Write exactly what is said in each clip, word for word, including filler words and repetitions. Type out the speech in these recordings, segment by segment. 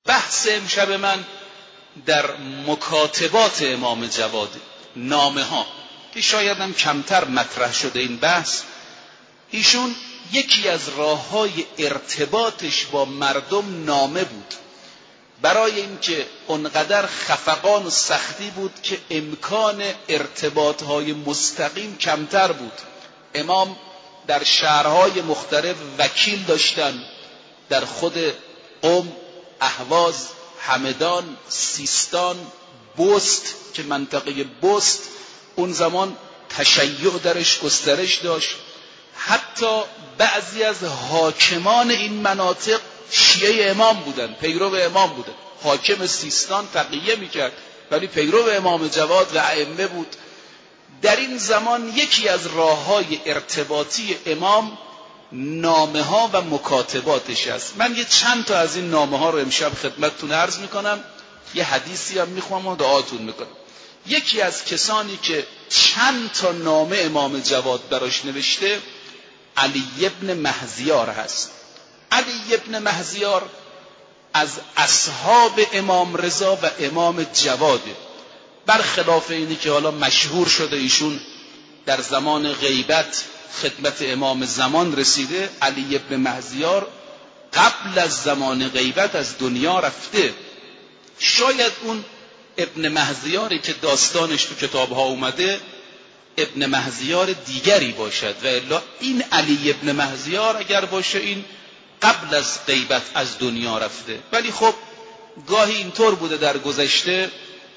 بحث امشب من در مکاتبات امام جواد، نامه ها که شاید هم کمتر مطرح شده این بحث. ایشون یکی از راه های ارتباطش با مردم نامه بود، برای اینکه اونقدر خفقان و سختی بود که امکان ارتباط های مستقیم کمتر بود. امام در شهرهای مختلف وکیل داشتن، در خود قم، اهواز، همدان، سیستان، بست که منطقه بست اون زمان تشیع درش گسترش داشت. حتی بعضی از حاکمان این مناطق شیعه امام بودن، پیرو امام بودن. حاکم سیستان تقیه میکرد ولی پیرو امام جواد و ائمه بود. در این زمان یکی از راه‌های ارتباطی امام نامه ها و مکاتباتش است. من یه چند تا از این نامه ها رو امشب خدمتتون عرض میکنم، یه حدیثی هم میخوام و دعاتون میکنم. یکی از کسانی که چند تا نامه امام جواد براش نوشته علی ابن مهزیار هست. علی ابن مهزیار از اصحاب امام رضا و امام جواده، برخلاف اینی که حالا مشهور شده ایشون در زمان غیبت خدمت امام زمان رسیده. علی ابن مهزیار قبل از زمان غیبت از دنیا رفته. شاید اون ابن مهزیاری که داستانش تو کتابها اومده ابن مهزیار دیگری باشد، و الا این علی ابن مهزیار اگر باشه این قبل از غیبت از دنیا رفته. ولی خب گاهی اینطور بوده در گذشته،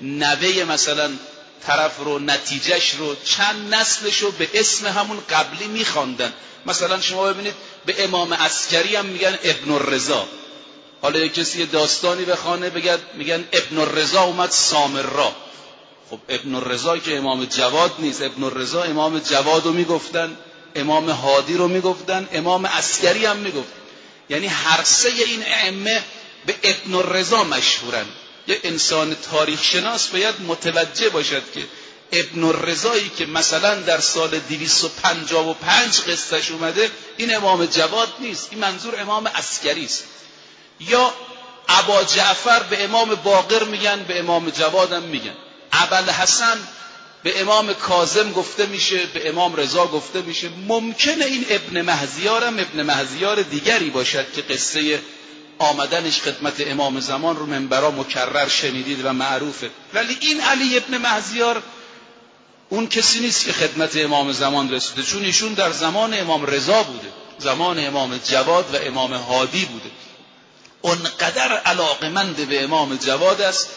نوه مثلا طرف رو، نتیجهش رو، چند نسلش رو به اسم همون قبلی میخواندن. مثلا شما ببینید به امام عسکری هم میگن ابن الرضا. حالا یک کسی داستانی بخونه بگد میگن ابن الرضا اومد سامرا. خب ابن الرضا که امام جواد نیست. ابن الرضا امام جواد رو میگفتن، امام هادی رو میگفتن، امام عسکری هم میگفتن. یعنی هر سه این ائمه به ابن الرضا مشهورن. یه انسان تاریخ شناس باید متوجه باشد که ابن الرضایی که مثلا در سال دویست و پنجاه و پنج قصهش اومده این امام جواد نیست، این منظور امام عسکری است. یا ابا جعفر به امام باقر میگن، به امام جواد هم میگن. ابوالحسن به امام کاظم گفته میشه، به امام رضا گفته میشه. ممکنه این ابن مهزیار هم ابن مهزیار دیگری باشد که قصه آمدنش خدمت امام زمان رو منبرا مکرر شنیدید و معروفه. ولی این علی ابن مهزیار اون کسی نیست که خدمت امام زمان رسیده، چون ایشون در زمان امام رضا بوده، زمان امام جواد و امام هادی بوده. اونقدر علاقمند به امام جواد است.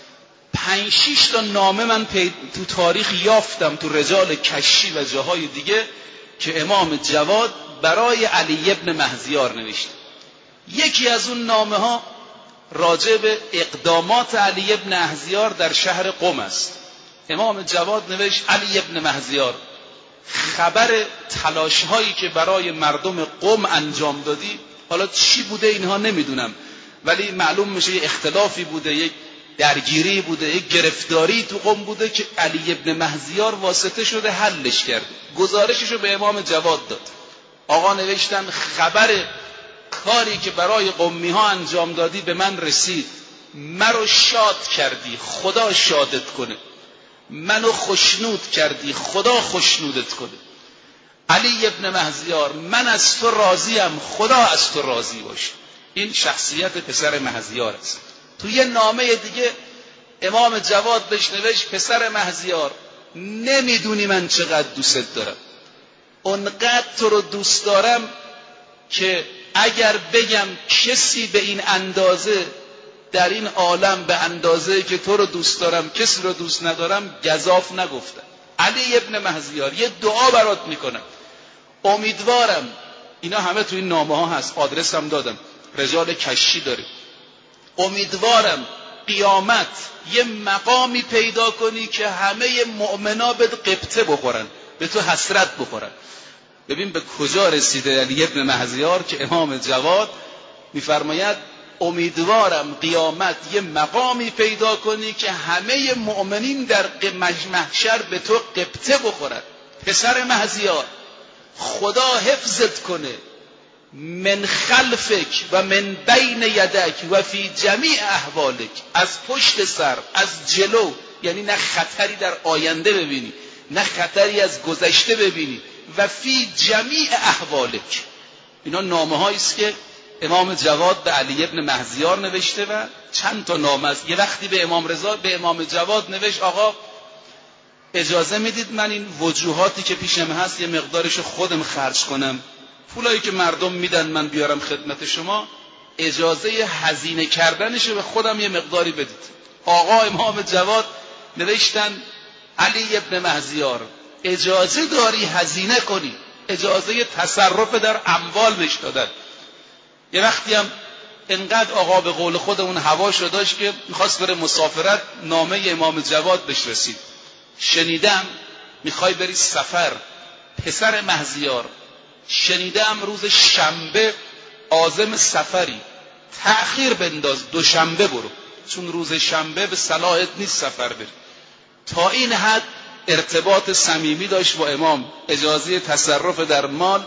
پنج شیش تا نامه من تو تاریخ یافتم تو رجال کشی و جاهای دیگه که امام جواد برای علی ابن مهزیار نوشته. یکی از اون نامه ها راجع به اقدامات علی ابن مهزیار در شهر قم است. امام جواد نوشت علی ابن مهزیار، خبر تلاش هایی که برای مردم قم انجام دادی، حالا چی بوده اینها نمیدونم، ولی معلوم میشه یک اختلافی بوده، یک درگیری بوده، یک گرفتاری تو قم بوده که علی ابن مهزیار واسطه شده حلش کرد. گزارشش رو به امام جواد داد. آقا نوشتن خبر کاری که برای قمی ها انجام دادی به من رسید، مرا شاد کردی، خدا شادت کنه، منو خشنود کردی، خدا خشنودت کنه. علی ابن مهزیار، من از تو راضیم، خدا از تو راضی باشه. این شخصیت پسر مهزیار است. تو یه نامه دیگه امام جواد بهش نوشت پسر مهزیار، نمیدونی من چقدر دوست دارم، اونقدر تو رو دوست دارم که اگر بگم کسی به این اندازه در این عالم به اندازه که تو رو دوست دارم کسی رو دوست ندارم گزاف نگفتم. علی ابن مهزیار، یه دعا برات میکنم، امیدوارم، اینا همه تو این نامه ها هست، آدرس هم دادم، رجال کشی داره، امیدوارم قیامت یه مقامی پیدا کنی که همه مؤمنا به قبطه بخورن، به تو حسرت بخورن. ببین به کجا رسیده علی ابن مهزیار که امام جواد میفرماید امیدوارم قیامت یه مقامی پیدا کنی که همه مؤمنین در محشر به تو قبطه بخورن. پسر مهزیار، خدا حفظت کنه، من خلفک و من بین یدک و فی جمیع احوالک، از پشت سر، از جلو، یعنی نه خطری در آینده ببینی نه خطری از گذشته ببینی، و فی جمیع احوالک. اینا نامه هایی است که امام جواد به علی ابن مهزیار نوشته و چند تا نامه است. یه وقتی به امام رضا به امام جواد نوشت آقا اجازه میدید من این وجوهاتی که پیشم هست یه مقدارش خودم خرج کنم، پولایی که مردم میدن من بیارم خدمت شما، اجازه هزینه کردنش به خودم یه مقداری بدید. آقا امام جواد نوشتن علی ابن مهزیار اجازه داری هزینه کنی، اجازه تصرف در اموال بهش دادن. یه وقتی هم انقدر آقا به قول خودمون هواشو داشت که میخواست بره مسافرت، نامه امام جواد بهش رسید. شنیدم میخوای بری سفر پسر مهزیار، شنیدم روز شنبه عازم سفری، تأخیر بنداز دوشنبه برو، چون روز شنبه به صلاحت نیست سفر بری. تا این حد ارتباط صمیمی داشت با امام، اجازه تصرف در مال.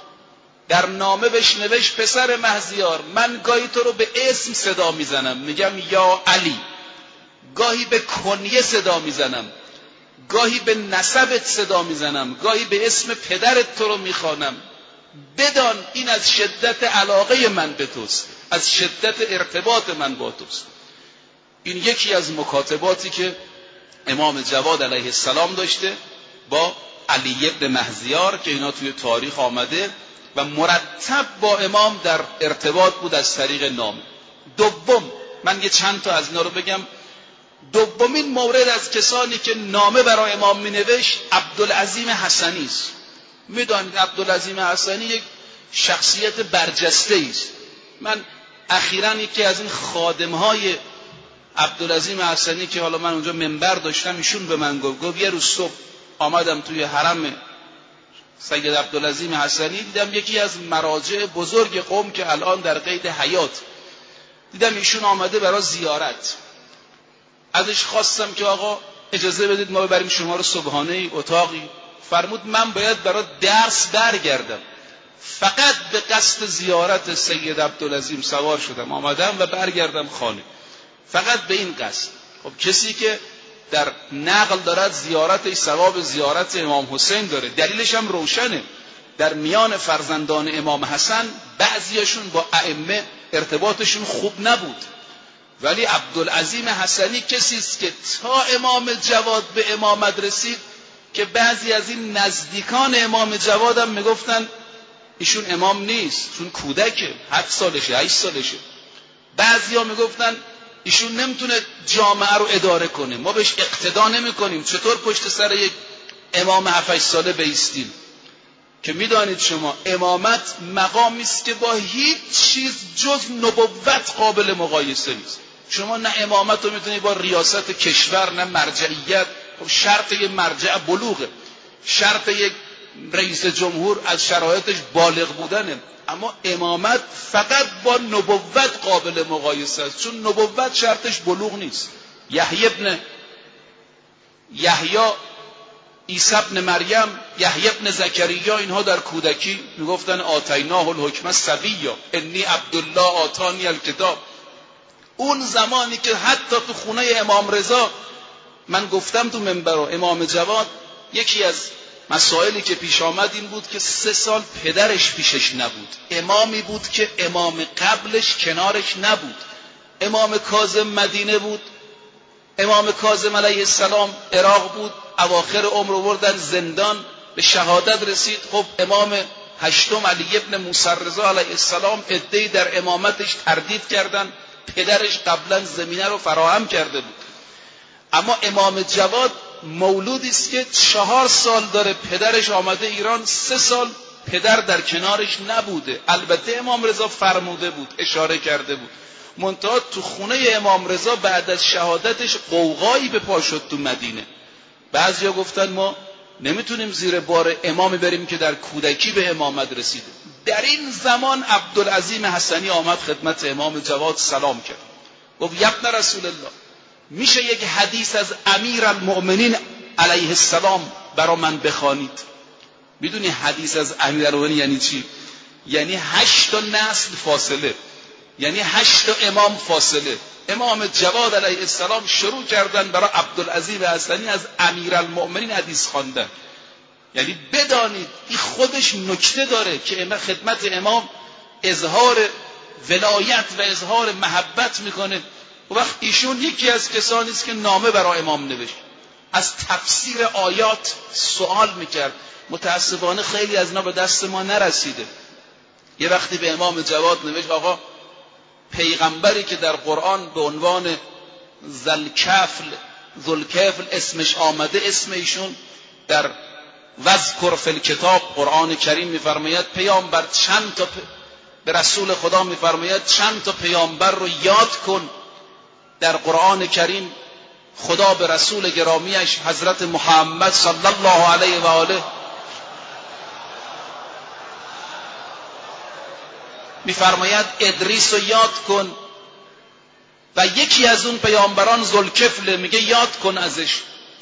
در نامه بهش نوشت پسر مهزیار من گاهی تو رو به اسم صدا میزنم میگم یا علی، گاهی به کنیه صدا میزنم، گاهی به نسبت صدا میزنم، گاهی به اسم پدرت تو رو میخوانم. بدان این از شدت علاقه من به توست، از شدت ارتباط من با توست. این یکی از مکاتباتی که امام جواد علیه السلام داشته با علی ابن مهزیار که اینا توی تاریخ آمده و مرتب با امام در ارتباط بود از طریق نامه. دوم، من یه چند تا از اینا رو بگم. دومین مورد از کسانی که نامه برای امام می نوشت عبدالعظیم حسنی است. میدانید عبدالعظیم حسنی یک شخصیت برجسته است. من اخیراً یکی از این خادمهای عبدالعظیم حسنی که حالا من اونجا منبر داشتم، ایشون به من گفت گفت یه روز صبح آمدم توی حرم سید عبدالعظیم حسنی، دیدم یکی از مراجع بزرگ قوم که الان در قید حیات، دیدم ایشون آمده برای زیارت. ازش خواستم که آقا اجازه بدید ما ببریم شما رو صبحانه اتاقی. فرمود من باید برای درس برگردم، فقط به قصد زیارت سید عبدالعظیم سوار شدم آمدم و برگردم خانه، فقط به این قصد. خب کسی که در نقل دارد زیارت ثواب زیارت امام حسین داره، دلیلش هم روشنه. در میان فرزندان امام حسن بعضیاشون با ائمه ارتباطشون خوب نبود، ولی عبدالعظیم حسنی کسی است که تا امام جواد به امامت رسید که بعضی از این نزدیکان امام جواد هم میگفتن ایشون امام نیست، چون کودکه، هفت سالشه، هشت سالشه. بعضی ها میگفتن ایشون نمیتونه جامعه رو اداره کنه، ما بهش اقتدا نمی کنیم، چطور پشت سر یک امام هفت ساله بایستیم؟ که میدانید شما امامت مقامی است که با هیچ چیز جز نبوت قابل مقایسه نیست. شما نه امامت رو میتونید با ریاست کشور، نه مرجعیت. خب شرط یک مرجع بلوغه، شرط یک رئیس جمهور از شرایطش بالغ بودنه، اما امامت فقط با نبوت قابل مقایسه است، چون نبوت شرطش بلوغ نیست. یحیی ابن یحیی، عیسی ابن مریم، یحیی ابن زکریا، اینها در کودکی میگفتن آتیناه الحکم صبیا انی عبدالله آتانی الکتاب. اون زمانی که حتی تو خونه امام رضا، من گفتم تو منبر امام جواد، یکی از مسائلی که پیش آمد این بود که سه سال پدرش پیشش نبود. امامی بود که امام قبلش کنارش نبود. امام کاظم مدینه بود، امام کاظم علیه السلام عراق بود، اواخر عمر بردن زندان، به شهادت رسید. خب امام هشتم علی ابن موسی رضا علیه السلام عده‌ای در امامتش تردید کردند، پدرش قبلا زمینه رو فراهم کرده بود. اما امام جواد مولودی است که چهار سال داره پدرش آمده ایران، سه سال پدر در کنارش نبوده. البته امام رضا فرموده بود، اشاره کرده بود، منتها تو خونه امام رضا بعد از شهادتش قوقایی به پا شد تو مدینه. بعضیا گفتن ما نمیتونیم زیر بار امامی بریم که در کودکی به امامت رسیده. در این زمان عبدالعظیم حسنی آمد خدمت امام جواد سلام کرد، گفت ابن رسول الله، میشه یک حدیث از امیر المؤمنین علیه السلام برا من بخوانید؟ میدونی حدیث از امیر المؤمنین یعنی چی؟ یعنی هشت تا نسل فاصله، یعنی هشت تا امام فاصله. امام جواد علیه السلام شروع کردن برای عبدالعزیز حسنی از امیرالمؤمنین حدیث خواندن. یعنی بدانید این خودش نکته داره که خدمت امام اظهار ولایت و اظهار محبت میکنه. و وقت ایشون یکی از کسانی است که نامه برای امام نوشت، از تفسیر آیات سوال میکرد. متاسفانه خیلی از اینا به دست ما نرسیده. یه وقتی به امام جواد نوشت آقا پیغمبری که در قرآن به عنوان ذوالکفل ذوالکفل اسمش آمده، اسم ایشون در وذکر فی الکتاب قرآن کریم میفرماید پیامبر چند تا پ... به رسول خدا میفرماید چند تا پیامبر رو یاد کن. در قرآن کریم خدا به رسول گرامیش حضرت محمد صلی الله علیه و آله میفرماید ادریس رو یاد کن و یکی از اون پیامبران ذوالکفل میگه یاد کن ازش.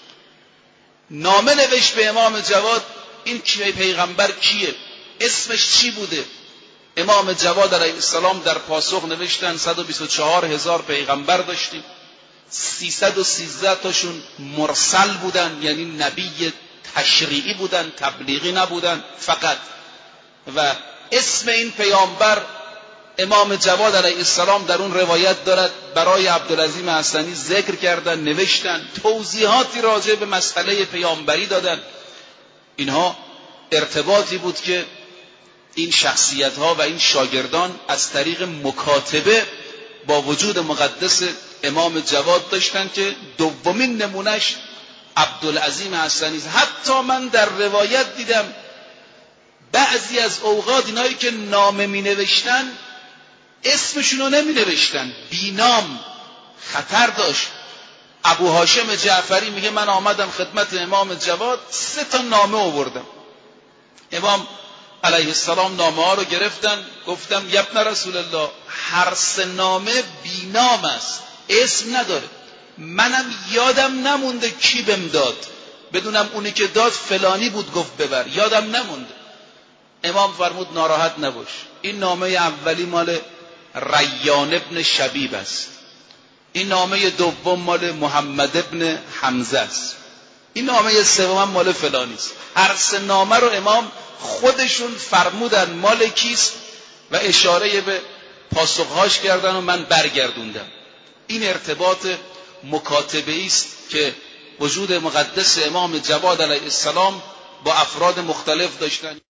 نامه نوشت به امام جواد این کی پیغمبر کیه، اسمش چی بوده. امام جواد علیه السلام در پاسخ نوشتن صد و بیست و چهار هزار پیغمبر داشتیم، سیصد و سیزده تاشون مرسل بودن، یعنی نبی تشریعی بودن، تبلیغی نبودن فقط. و اسم این پیامبر امام جواد علیه السلام در اون روایت دارد برای عبدالعظیم حسنی ذکر کردن، نوشتن، توضیحاتی راجع به مسئله پیامبری دادن. اینها ارتباطی بود که این شخصیت ها و این شاگردان از طریق مکاتبه با وجود مقدس امام جواد داشتن که دومین نمونش عبدالعظیم حسنی. حتی من در روایت دیدم بعضی از اوقات اینایی که نامه می نوشتن اسمشون رو نمی نوشتن، بینام، خطر داشت. ابو هاشم جعفری میگه من آمدم خدمت امام جواد سه تا نامه آوردم. امام علیه السلام نامه ها رو گرفتن، گفتم یبن رسول الله هر سه نامه بینام است، اسم نداره. منم یادم نمونده کی بهم داد، بدونم اونی که داد فلانی بود گفت ببر، یادم نمونده. امام فرمود ناراحت نباش، این نامه اولی مال ریان ابن شبیب است، این نامه دوم مال محمد ابن حمزه است، این نامه سوم مال فلانی است. هر سه نامه رو امام خودشون فرمودن مال کیست و اشاره به پاسخهاش کردن و من برگردوندم. این ارتباط مکاتبه‌ای است که وجود مقدس امام جواد علیه السلام با افراد مختلف داشتن.